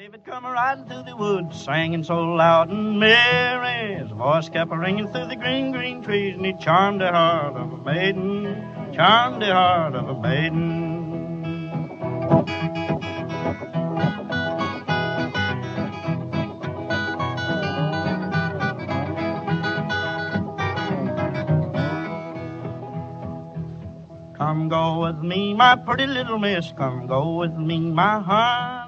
David come riding through the woods, singing so loud and merry. His voice kept ringing through the green, green trees, and he charmed the heart of a maiden, charmed the heart of a maiden. Come go with me, my pretty little miss, come go with me, my heart.